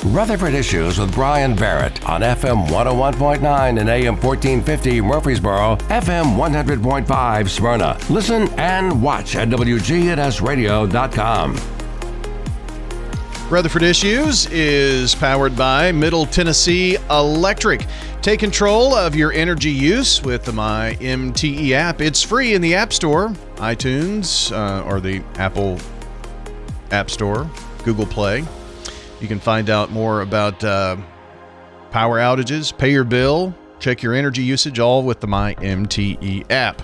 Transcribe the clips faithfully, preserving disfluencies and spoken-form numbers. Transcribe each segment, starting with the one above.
Rutherford Issues with Brian Barrett on F M one oh one point nine and A M fourteen fifty Murfreesboro, F M one hundred point five Smyrna. Listen and watch at W G N S radio dot com. Rutherford Issues is powered by Middle Tennessee Electric. Take control of your energy use with the My M T E app. It's free in the App Store, iTunes, uh, or the Apple App Store, Google Play. You can find out more about uh, power outages, pay your bill, check your energy usage, all with the My M T E app.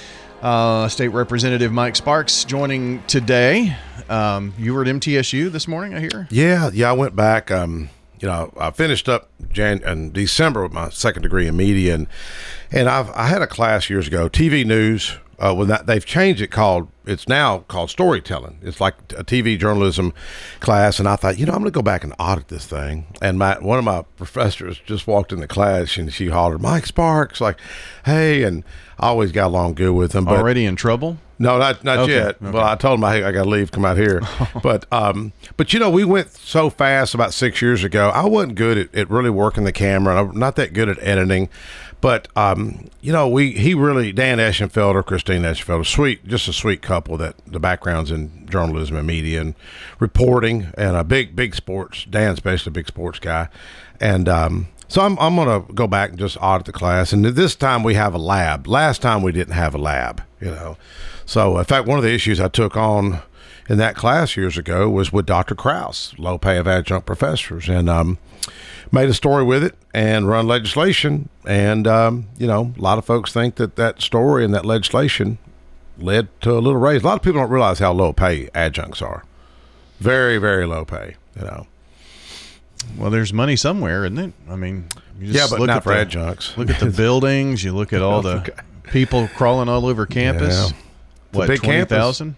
Uh, State Representative Mike Sparks joining today. Um, you were at M T S U this morning, I hear? Yeah, yeah, I went back. Um, you know, I finished up Jan- in December with my second degree in media, and and I've I had a class years ago, T V news. Uh, when that, they've changed it called, it's now called storytelling. It's like a T V journalism class. And I thought, you know, I'm going to go back and audit this thing. And my one of my professors just walked in the class and she hollered, Mike Sparks, like, hey, and I always got along good with him. But already in trouble? No, not not okay, yet. Okay. Well, I told him I, I got to leave, come out here. but um, but you know, we went so fast about six years ago. I wasn't good at, at really working the camera. I'm not that good at editing. But, um, you know, we he really, Dan Eschenfelder, Christine Eschenfelder, sweet, just a sweet couple that the background's in journalism and media and reporting and a big, big sports. Dan's basically a big sports guy. And um, so I'm, I'm going to go back and just audit the class. And this time we have a lab. Last time we didn't have a lab, you know. So, in fact, one of the issues I took on in that class years ago was with Doctor Krause, low pay of adjunct professors. And, um, made a story with it and run legislation. And, um, you know, a lot of folks think that that story and that legislation led to a little raise. A lot of people don't realize how low pay adjuncts are. Very, very low pay, you know. Well, there's money somewhere, isn't it? I mean, you just yeah, but look not at for the, adjuncts. Look at the buildings. You look at all the okay. people crawling all over campus. Yeah. What, big twenty thousand?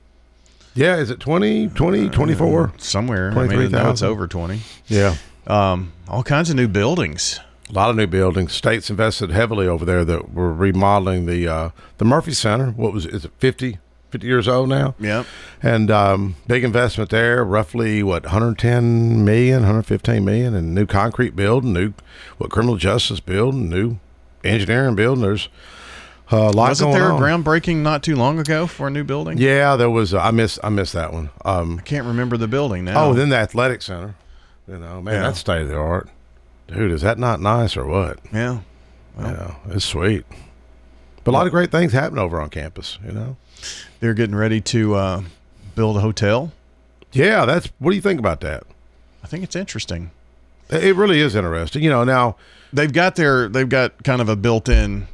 Yeah, is it twenty, twenty, twenty-four? Uh, somewhere. I mean, no, it's over twenty. Yeah. Um, all kinds of new buildings. A lot of new buildings. States invested heavily over there that were remodeling the uh, the Murphy Center. What was it? Is it fifty, fifty years old now? Yeah. And um, big investment there, roughly, what, one hundred ten million dollars, one hundred fifteen million dollars, and new concrete building, new, what, criminal justice building, new engineering building. There's uh, a lot Wasn't going there a on. groundbreaking not too long ago for a new building? Yeah, there was. Uh, I missed I missed that one. Um, I can't remember the building now. oh, then the athletic center. You know, man, Yeah. that's state of the art. Dude, is that not nice or what? Yeah. Well, You know, it's sweet. But a lot of great things happen over on campus, you know? they're getting ready to uh, build a hotel. Yeah, that's, what do you think about that? I think it's interesting. It really is interesting. You know, now. They've got their, they've got kind of a built-in,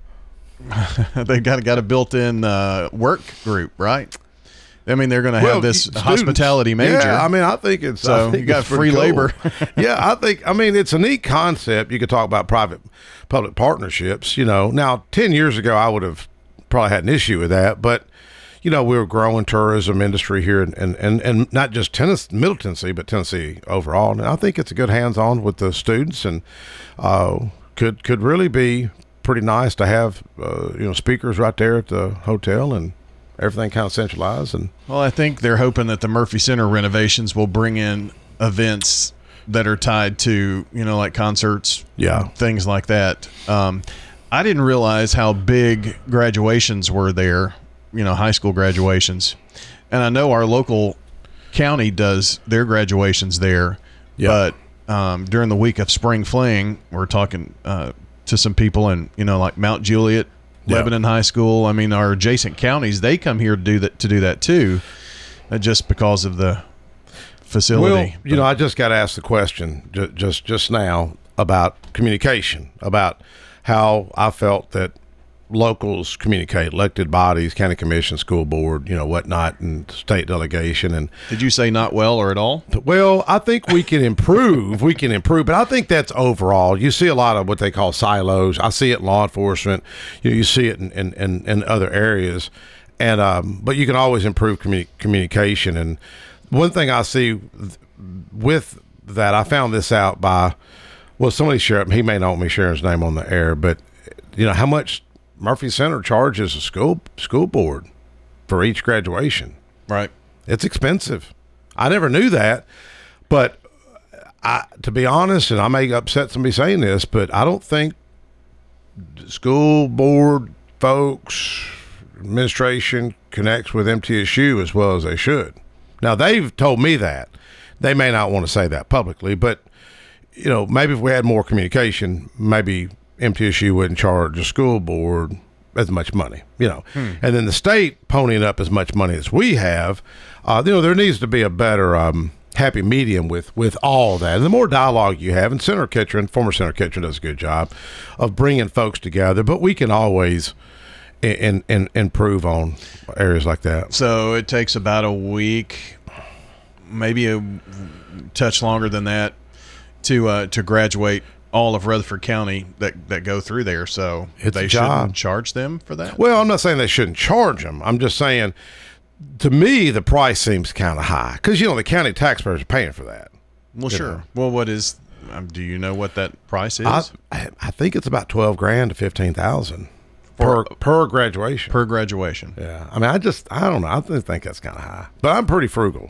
they've got, got a built-in uh, work group, right? I mean, they're going to have Well, this students, hospitality major. Yeah, I mean, I think it's So I think you got it's pretty free cool. labor. Yeah, I think, I mean, it's a neat concept. You could talk about private public partnerships, you know. Now, ten years ago, I would have probably had an issue with that, but, you know, we were growing tourism industry here and, and, and, and not just Tennessee, Middle Tennessee, but Tennessee overall. And I think it's a good hands-on with the students and uh, could could really be pretty nice to have, uh, you know, speakers right there at the hotel and everything kind of centralized. And Well, I think they're hoping that the Murphy Center renovations will bring in events that are tied to, you know, like concerts, yeah, things like that. Um, I didn't realize how big graduations were there, you know, high school graduations. And I know our local county does their graduations there. Yeah. But um, during the week of Spring Fling, we're talking uh, to some people in, you know, like Mount Juliet, Yeah. Lebanon High School. I mean, our adjacent counties, they come here to do that to do that too, uh, just because of the facility. Well, you know, I just got asked the question ju- just just now about communication, about how I felt that locals communicate, elected bodies, county commission, school board, you know, whatnot, and state delegation. And Did you say not well or at all? well, I think we can improve. We can improve, but I think that's overall. You see a lot of what they call silos. I see it in law enforcement. You know, you see it in in, in, in other areas, and um, but you can always improve communi- communication. And one thing I see with that, I found this out by well, somebody shared. He may not want me sharing his name on the air, but you know how much Murphy Center charges a school school board for each graduation. Right. It's expensive. I never knew that, but I, to be honest, and I may upset somebody saying this, but I don't think school board folks, administration connects with M T S U as well as they should. Now, they've told me that. They may not want to say that publicly, but, you know, maybe if we had more communication, maybe M T S U wouldn't charge the school board as much money, you know. Hmm. And then the state ponying up as much money as we have, uh, you know, there needs to be a better um, happy medium with, with all that. And the more dialogue you have, and Senator Kitchen, former Senator Kitchen does a good job of bringing folks together, but we can always in, in, improve on areas like that. So it takes about a week, maybe a touch longer than that, to uh, to graduate all of Rutherford County that, that go through there. So it's they shouldn't charge them for that? Well, I'm not saying they shouldn't charge them. I'm just saying, to me, the price seems kind of high because, you know, the county taxpayers are paying for that. Well, sure. Know. Well, what is, um, do you know what that price is? I, I think it's about twelve grand to fifteen thousand per, per graduation. Per graduation. Yeah. I mean, I just, I don't know. I think that's kind of high, but I'm pretty frugal.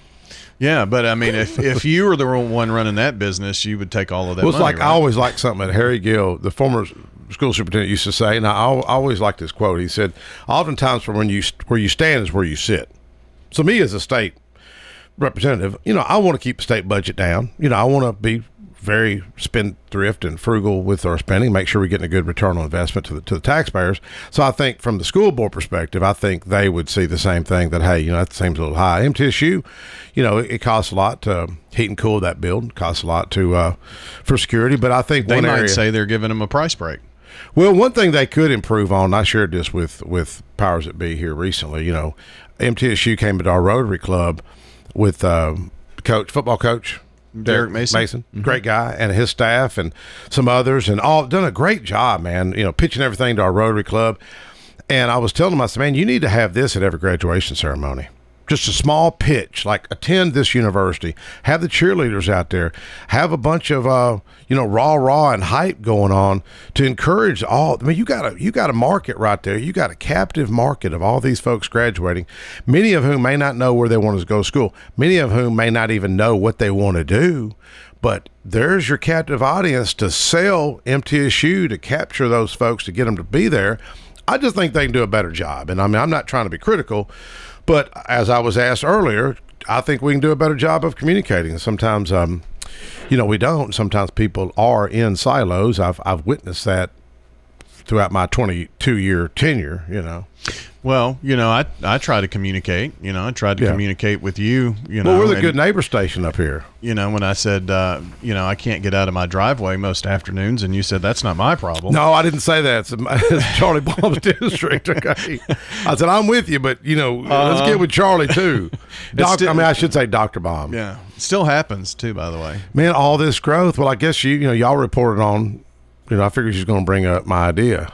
Yeah, but I mean, if if you were the one running that business, you would take all of that. Well, it's money, like right? I always liked something that Harry Gill, the former school superintendent, used to say, and I always liked this quote. He said, "Oftentimes, from when you where you stand is where you sit." So, me as a state representative, you know, I want to keep the state budget down. You know, I want to be very spendthrift and frugal with our spending, make sure we're getting a good return on investment to the to the taxpayers. So I think from the school board perspective, I think they would see the same thing, that, hey, you know, that seems a little high. M T S U, you know, it, it costs a lot to heat and cool that building, it costs a lot to uh, for security, but I think they one might area, say they're giving them a price break. Well, one thing they could improve on, I shared this with, with powers that be here recently, you know, M T S U came to our Rotary Club with uh, coach, football coach, Derek Mason, Mason, mm-hmm. great guy, and his staff and some others, and all done a great job, man. You know, pitching everything to our Rotary Club. And I was telling him, I said, man, you need to have this at every graduation ceremony. Just a small pitch, like attend this university, have the cheerleaders out there, have a bunch of uh, you know, rah rah and hype going on to encourage all. I mean, you got a you got a market right there. You got a captive market of all these folks graduating, many of whom may not know where they want to go to school, many of whom may not even know what they want to do. But there's your captive audience to sell M T S U, to capture those folks, to get them to be there. I just think they can do a better job. And I mean, I'm not trying to be critical, but as I was asked earlier, I think we can do a better job of communicating. Sometimes, um, you know, we don't. Sometimes people are in silos. I've I've witnessed that throughout my twenty-two year tenure, you know. Well, you know, I I try to communicate. You know, I tried to yeah. communicate with you. You know, well, we're the and, good neighbor station up here. You know, when I said, uh, you know, I can't get out of my driveway most afternoons, and you said that's not my problem. No, I didn't say that. It's, it's Charlie Baum's district. Okay, I said I'm with you, but you know, uh, let's get with Charlie too. Doc, still, I mean, I should say Doctor Baum. Yeah, it still happens too. By the way, man, all this growth. Well, I guess you you know y'all reported on. You know, I figured she's going to bring up my idea.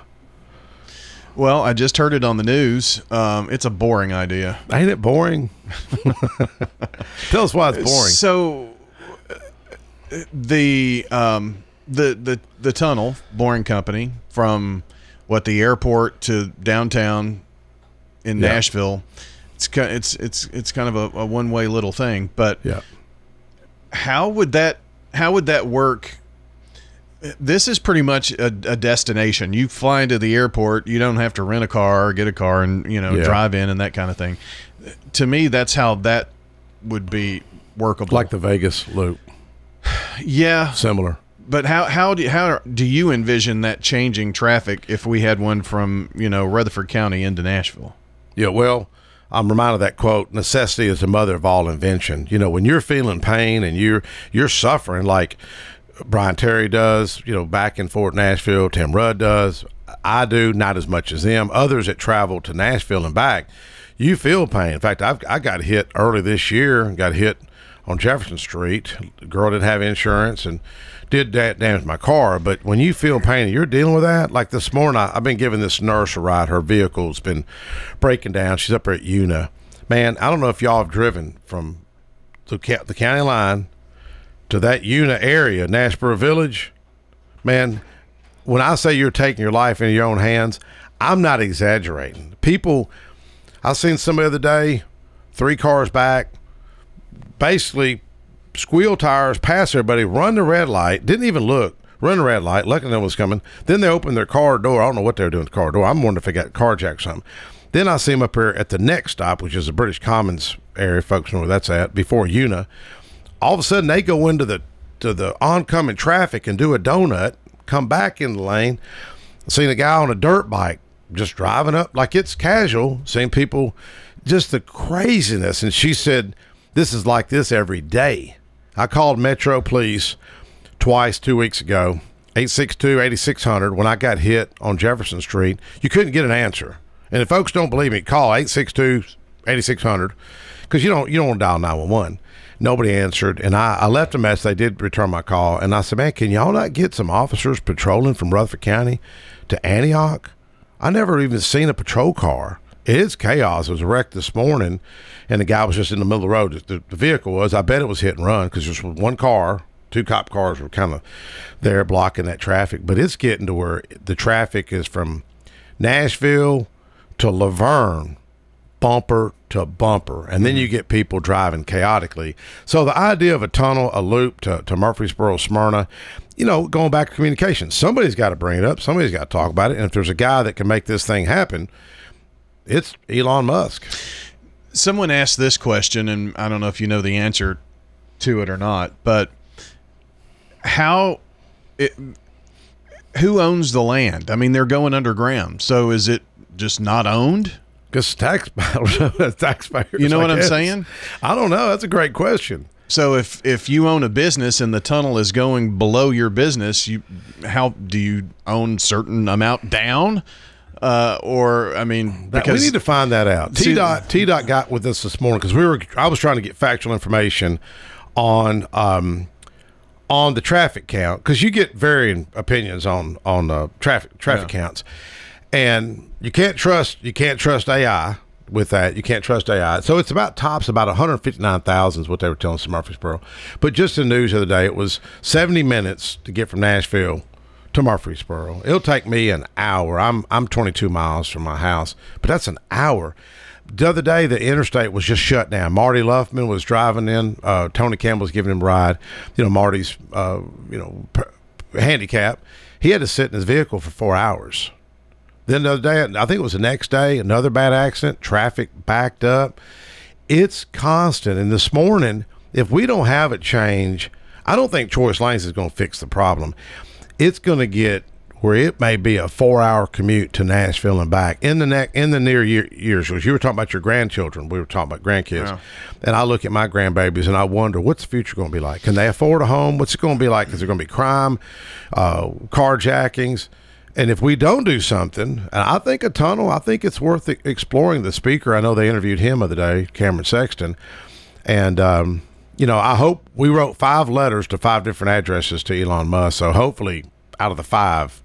Well, I just heard it on the news. Um, it's a boring idea. Ain't it boring? Tell us why it's boring. So, the um, the the the tunnel boring company from what the airport to downtown in yeah. Nashville. It's it's it's it's kind of a, a one way little thing. But yeah. how would that how would that work? This is pretty much a, a destination. You fly into the airport, you don't have to rent a car or get a car and, you know, yeah. drive in and that kind of thing. To me, that's how that would be workable. Like the Vegas loop. Yeah. Similar. But how how do how do you envision that changing traffic if we had one from, you know, Rutherford County into Nashville? Yeah, well, I'm reminded of that quote, necessity is the mother of all invention. You know, when you're feeling pain and you're you're suffering like Brian Terry does, you know, back in Fort Nashville, Tim Rudd does, I do, not as much as them. Others that travel to Nashville and back, you feel pain. In fact, I've, I got hit early this year and got hit on Jefferson Street. The girl didn't have insurance and did that damage my car. But when you feel pain and you're dealing with that, like this morning, I, I've been giving this nurse a ride. Her vehicle's been breaking down. She's up there at Una. Man, I don't know if y'all have driven from the, the county line to that Una area, Nashboro Village. Man, when I say you're taking your life into your own hands, I'm not exaggerating. People, I seen somebody the other day, three cars back, basically squeal tires, pass everybody, run the red light, didn't even look, run the red light, luckily no one was coming. Then they opened their car door. I don't know what they were doing at the car door. I'm wondering if they got carjacked or something. Then I see them up here at the next stop, which is the British Commons area. Folks know where that's at, before Una. All of a sudden, they go into the to the oncoming traffic and do a donut, come back in the lane. Seen a guy on a dirt bike just driving up like it's casual. Seen people, just the craziness. And she said, this is like this every day. I called Metro Police twice two weeks ago, eight six two, eight six hundred, when I got hit on Jefferson Street. You couldn't get an answer. And if folks don't believe me, call eight six two, eight six hundred, because you don't you don't want to dial nine one one. Nobody answered, and I, I left a message. They did return my call, and I said, man, can y'all not get some officers patrolling from Rutherford County to Antioch? I never even seen a patrol car. It is chaos. It was a wreck this morning, and the guy was just in the middle of the road. The, the vehicle was, I bet it was hit and run, because there's one car, two cop cars were kind of there blocking that traffic. But it's getting to where the traffic is from Nashville to Laverne, bumper to bumper, and then you get people driving chaotically. So the idea of a tunnel, a loop to, to Murfreesboro, Smyrna, you know, going back to communication, somebody's got to bring it up, somebody's got to talk about it, and if there's a guy that can make this thing happen, it's Elon Musk. Someone asked this question, and I don't know if you know the answer to it or not, but how it, who owns the land? I mean, they're going underground, so is it just not owned? Because tax, I don't know, taxpayers. You know I what guess. I'm saying? I don't know. That's a great question. So if if you own a business and the tunnel is going below your business, you how do you own certain amount down? Uh, or I mean, That- because we need to find that out. See- T dot T dot got with us this morning because we were. I was trying to get factual information on um on the traffic count, because you get varying opinions on on uh, traffic traffic Yeah. counts, and you can't trust you can't trust A I with that. You can't trust A I. So it's about tops about one hundred fifty-nine thousand is what they were telling us in Murfreesboro. But just in the news the other day, it was seventy minutes to get from Nashville to Murfreesboro. It'll take me an hour. I'm I'm twenty-two miles from my house, but that's an hour. The other day, the interstate was just shut down. Marty Luffman was driving in. Uh, Tony Campbell was giving him a ride. You know, Marty's, uh, you know, p- handicap. He had to sit in his vehicle for four hours. Then the other day, I think it was the next day, another bad accident, traffic backed up. It's constant. And this morning, if we don't have it change, I don't think Choice Lanes is going to fix the problem. It's going to get where it may be a four-hour commute to Nashville and back in the ne- in the near year- years. Because you were talking about your grandchildren, we were talking about grandkids, Yeah. and I look at my grandbabies and I wonder what's the future going to be like. Can they afford a home? What's it going to be like? Is there going to be crime, uh, carjackings? And if we don't do something, and I think a tunnel, I think it's worth e- exploring. The speaker, I know they interviewed him the other day, Cameron Sexton, and um, you know, I hope we wrote five letters to five different addresses to Elon Musk. So hopefully, out of the five,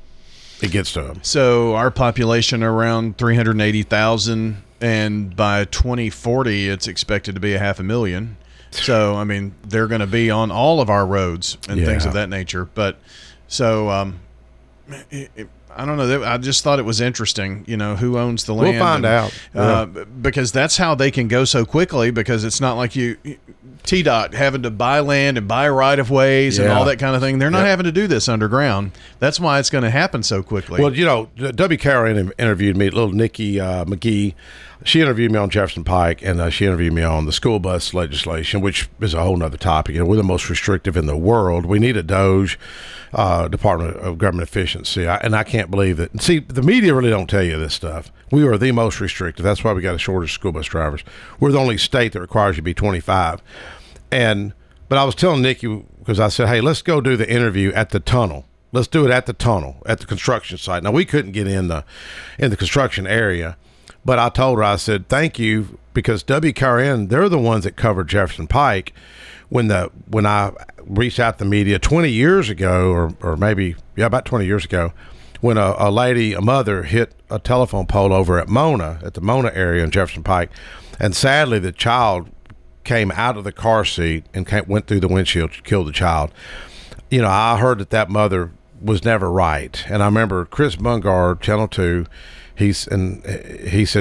it gets to him. So our population around three hundred eighty thousand, and by twenty forty, it's expected to be a half a million. So, I mean, they're going to be on all of our roads and things Yeah. of that nature. But so, um, it, it, I don't know. I just thought it was interesting, you know, who owns the land. We'll find and, out. Uh, because that's how they can go so quickly, because it's not like you, T DOT having to buy land and buy right of ways and Yeah. all that kind of thing. They're not Yep. having to do this underground. That's why it's going to happen so quickly. Well, you know, W. Carroll interviewed me, little Nikki uh, McGee. She interviewed me on Jefferson Pike, and uh, she interviewed me on the school bus legislation, which is a whole nother topic. You know, we're the most restrictive in the world. We need a DOGE, uh, Department of Government Efficiency, I, and I can't believe it. See, the media really don't tell you this stuff. We are the most restrictive. That's why we got a shortage of school bus drivers. We're the only state that requires you to be twenty-five. And but I was telling Nikki, because I said, hey, let's go do the interview at the tunnel. Let's do it at the tunnel, at the construction site. Now, we couldn't get in the in the construction area, but I told her, I said, thank you, because W K R N, they're the ones that covered Jefferson Pike when the when I reached out to the media twenty years ago, or, or maybe, yeah, about twenty years ago, when a, a lady, a mother, hit a telephone pole over at Mona, at the Mona area in Jefferson Pike, and sadly the child came out of the car seat and came, went through the windshield, killed the child. You know, I heard that that mother was never right. And I remember Chris Bungard, Channel two, he's, and he said,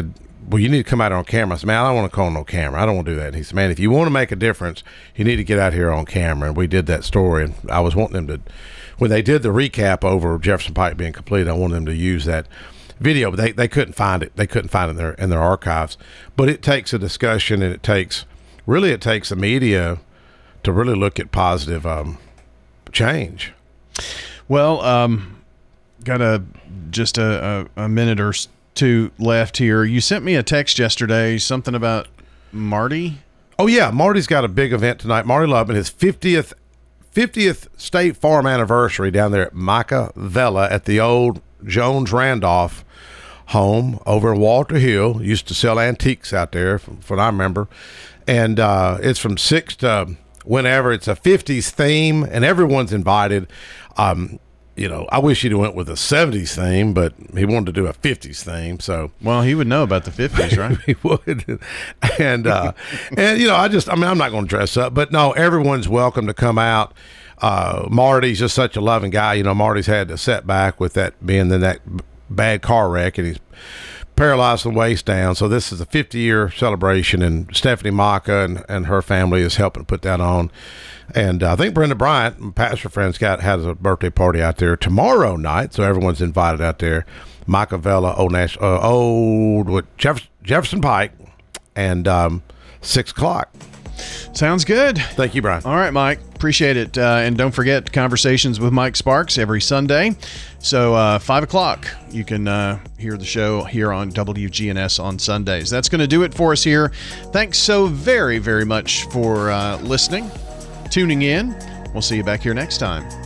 well, you need to come out here on camera. I said, man, I don't want to call no camera. I don't want to do that. And he said, man, if you want to make a difference, you need to get out here on camera. And we did that story. And I was wanting them to, when they did the recap over Jefferson Pike being complete, I wanted them to use that video, but they, they couldn't find it. They couldn't find it in their, in their archives. But it takes a discussion, and it takes, really it takes the media to really look at positive um, change. Well, um, got a just a, a, a minute or two left here. You sent me a text yesterday, something about Marty. Oh, yeah. Marty's got a big event tonight. Marty Lubman, his fiftieth fiftieth State Farm anniversary down there at Micah Vela at the old Jones Randolph home over in Walter Hill. Used to sell antiques out there, from, from what I remember. And uh, it's from six to whenever. It's a fifties theme, and everyone's invited. Um, you know, I wish he'd went with a seventies theme, but he wanted to do a fifties theme. So, well, he would know about the fifties, right? He would. And, uh, and, you know, I just, I mean, I'm not going to dress up, but no, everyone's welcome to come out. Uh, Marty's just such a loving guy. You know, Marty's had a setback with that being in that bad car wreck, and he's paralyzed from the waist down. So this is a fifty year celebration, and Stephanie Maka and, and her family is helping put that on. And uh, I think Brenda Bryant, my pastor friend's got, has a birthday party out there tomorrow night. So everyone's invited out there. Micah Vela, Old Nash, uh, old what, Jeff, Jefferson Pike, and um, six o'clock. Sounds good. Thank you, Brian. All right, Mike. Appreciate it. Uh, and don't forget Conversations with Mike Sparks every Sunday. So uh, five o'clock, you can uh, hear the show here on W G N S on Sundays. That's going to do it for us here. Thanks so very, very much for uh, listening, tuning in. We'll see you back here next time.